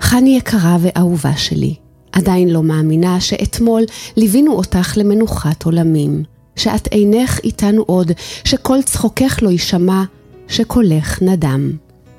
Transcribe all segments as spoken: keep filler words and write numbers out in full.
חני יקרה ואהובה שלי, עדיין לא מאמינה שאתמול ליווינו אותך למנוחת עולמים, שאת אינך איתנו עוד, שכל צחוקך לא יישמע, שקולך נדם.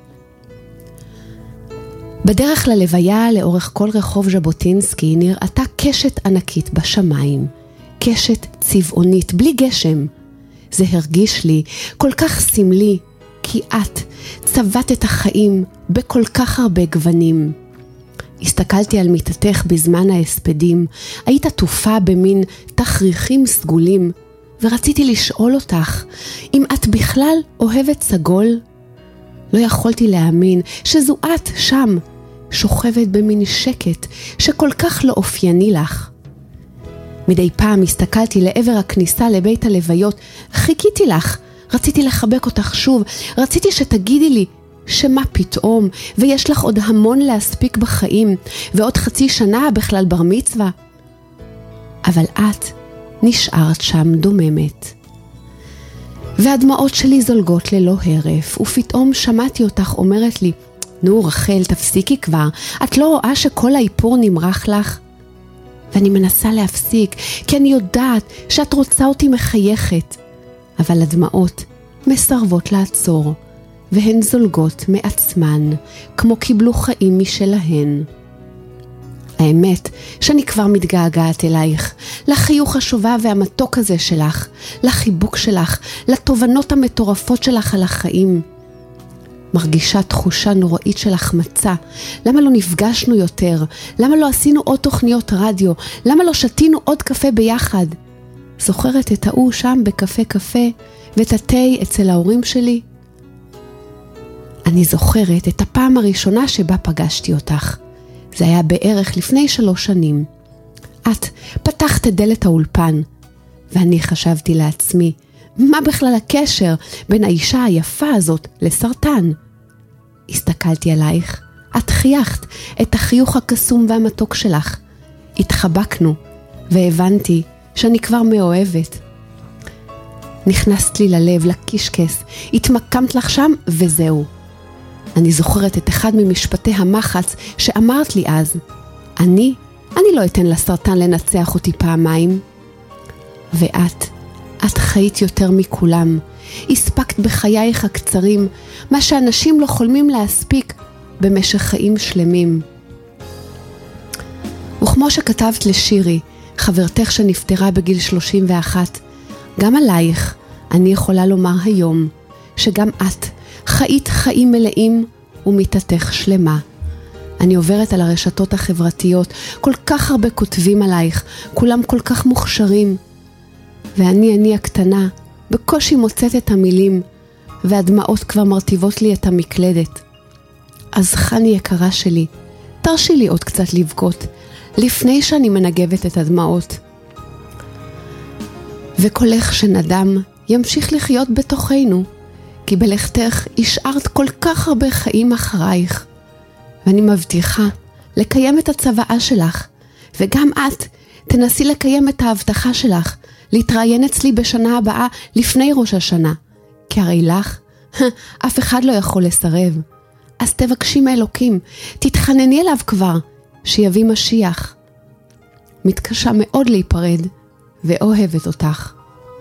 בדרך ללוויה לאורך כל רחוב ז'בוטינסקי נראתה קשת ענקית בשמיים, קשת צבעונית בלי גשם. זה הרגיש לי כל כך סמלי, כי את צבעת את החיים בכל כך הרבה גוונים. הסתכלתי על מיטתך בזמן ההספדים, היית עטופה במין תכריכים סגולים, ורציתי לשאול אותך אם את בכלל אוהבת סגול. לא יכולתי להאמין שזו את שם, שוכבת במין שקט שכל כך לא אופייני לך. מדי פעם הסתכלתי לעבר הכניסה לבית הלוויות, חיכיתי לך, רציתי לחבק אותך שוב, רציתי שתגידי לי שמה פתאום, ויש לך עוד המון להספיק בחיים, ועוד חצי שנה בכלל בר מצווה. אבל את נשארת שם דוממת. והדמעות שלי זולגות ללא הרף, ופתאום שמעתי אותך אומרת לי, נו רחל, תפסיקי כבר, את לא רואה שכל האיפור נמרח לך? ואני מנסה להפסיק, כי אני יודעת שאת רוצה אותי מחייכת, אבל הדמעות מסרבות לעצור, והן זולגות מעצמן, כמו קיבלו חיים משלהן. האמת שאני כבר מתגעגעת אלייך, לחיוך השובב והמתוק הזה שלך, לחיבוק שלך, לתובנות המטורפות שלך על החיים. מרגישה תחושה נוראית של החמצה. למה לא נפגשנו יותר? למה לא עשינו עוד תוכניות רדיו? למה לא שתינו עוד קפה ביחד? זוכרת את ההוא שם בקפה קפה ואת התה אצל ההורים שלי? אני זוכרת את הפעם הראשונה שבה פגשתי אותך. זה היה בערך לפני שלוש שנים. את פתחת את דלת האולפן, ואני חשבתי לעצמי, מה בכלל הקשר בין האישה היפה הזאת לסרטן? הסתכלתי עלייך, את חייכת את החיוך הקסום והמתוק שלך. התחבקנו, והבנתי שאני כבר מאוהבת. נכנסת לי ללב, לקשקס, התמקמת לך שם וזהו. אני זוכרת את אחד ממשפטי המחץ שאמרת לי אז, אני, אני לא אתן לסרטן לנצח אותי פעמיים. ואת, את חיית יותר מכולם, הספקת בחייך הקצרים, מה שאנשים לא חולמים להספיק במשך חיים שלמים. וכמו שכתבת לשירי, חברתך שנפטרה בגיל שלושים ואחת, גם עלייך אני יכולה לומר היום, שגם את חיית חיים מלאים ומיטתך שלמה. אני עוברת על הרשתות החברתיות, כל כך הרבה כותבים עלייך, כולם כל כך מוכשרים. ואני, אני הקטנה, בקושי מוצאת את המילים, והדמעות כבר מרטיבות לי את המקלדת. אז חני יקרה שלי, תרשי לי עוד קצת לבכות, לפני שאני מנגבת את הדמעות. וקולך שנדם ימשיך לחיות בתוכנו, כי בלכתך השארת כל כך הרבה חיים אחרייך, ואני מבטיחה לקיים את הצוואה שלך, וגם את תנסי לקיים את ההבטחה שלך, להתראיין אצלי בשנה הבאה לפני ראש השנה, כי הרי לך אף אחד לא יכול לסרב. אז תבקשי מאלוקים, תתחנני אליו כבר, שיביא משיח. מתקשה מאוד להיפרד, ואוהבת אותך.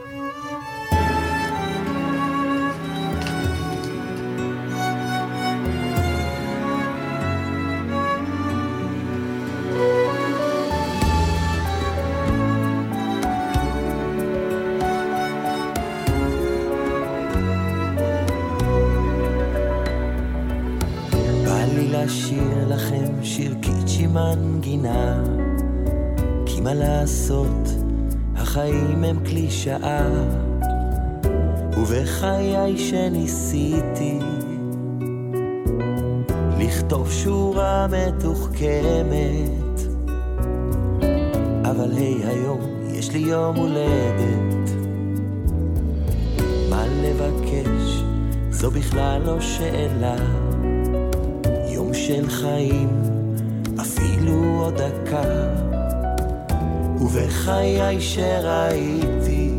לשיר לכם שיר קיצ'י מנגינה, כי מה לעשות, החיים הם קלישאה, ובחיי שניסיתי לכתוב שורה מתוחכמת, אבל היי היום יש לי יום הולדת, מה לבקש זו בכלל לא שאלה, יום של חיים, אפילו עוד דקה, ובחיי שראיתי,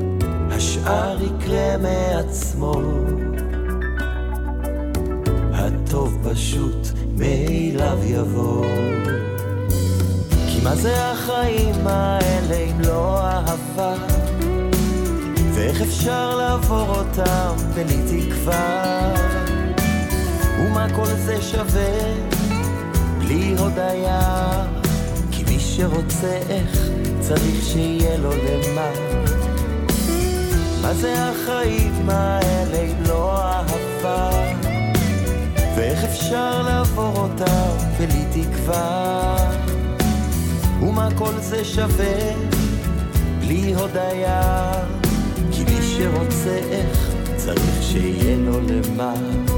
השאר יקרה מעצמו. הטוב פשוט מאליו יבוא. כי מה זה החיים האלה אם לא אהבה, ואיך אפשר לעבור אותם בלי תקווה, ומה כל זה שווה בלי הודיה, כי מי שרוצה איך צריך שיהיה לו למה. מה זה החיים האלה אם לא אהבה, ואיך אפשר לעבור אותם בלי תקווה, ומה כל זה שווה בלי הודיה, כי מי שרוצה איך צריך שיהיה לו למה.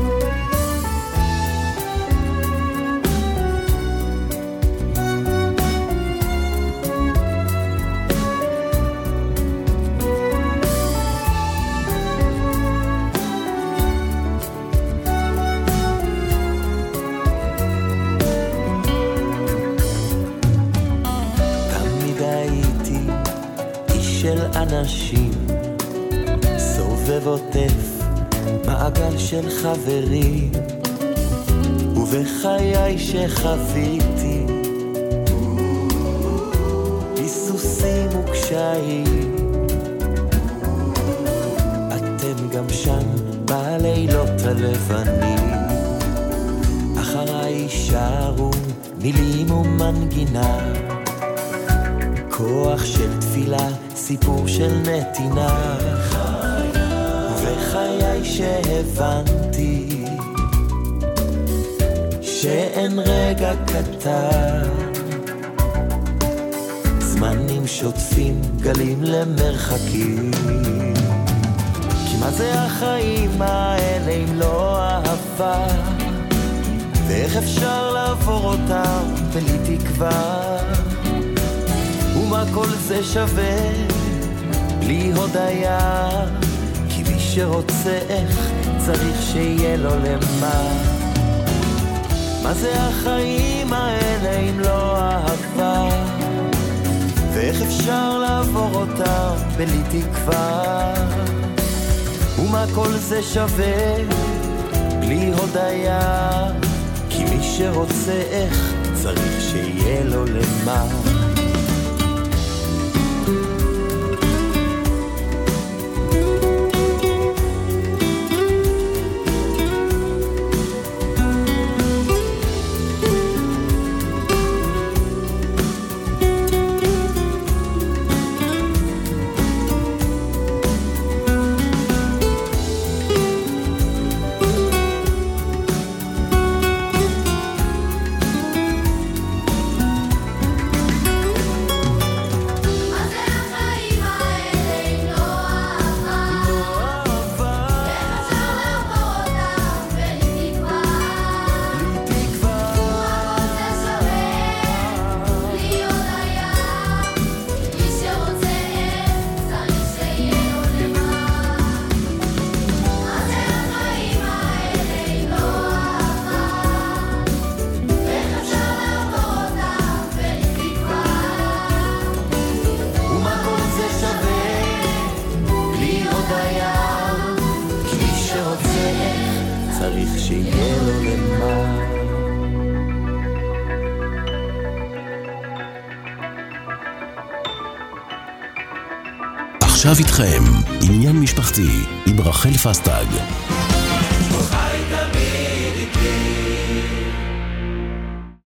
אנשים סובב עוטף מעגל של חברים, ובחיי שחוויתי היסוסים וקשיים, אתם גם שם בלילות הלבנים, אחריי שרו מילים ומנגינה, כוח של תפילה, סיפור של נתינה, וחיי שהבנתי שאין רגע קטן, זמנים שוטפים גלים למרחקים. כי מה זה החיים האלה אם לא אהבה, ואיך אפשר לעבור אותם בלי תקווה, ומה כל זה שווה בלי הודיה, כי מי שרוצה איך צריך שיהיה לו למה. מה זה החיים האלה אם לא אהבה, ואיך אפשר לעבור אותם בלי תקווה, ומה כל זה שווה בלי הודיה, כי מי שרוצה איך צריך שיהיה לו למה. עכשיו איתכם עניין משפחתי עם רחל פסטג.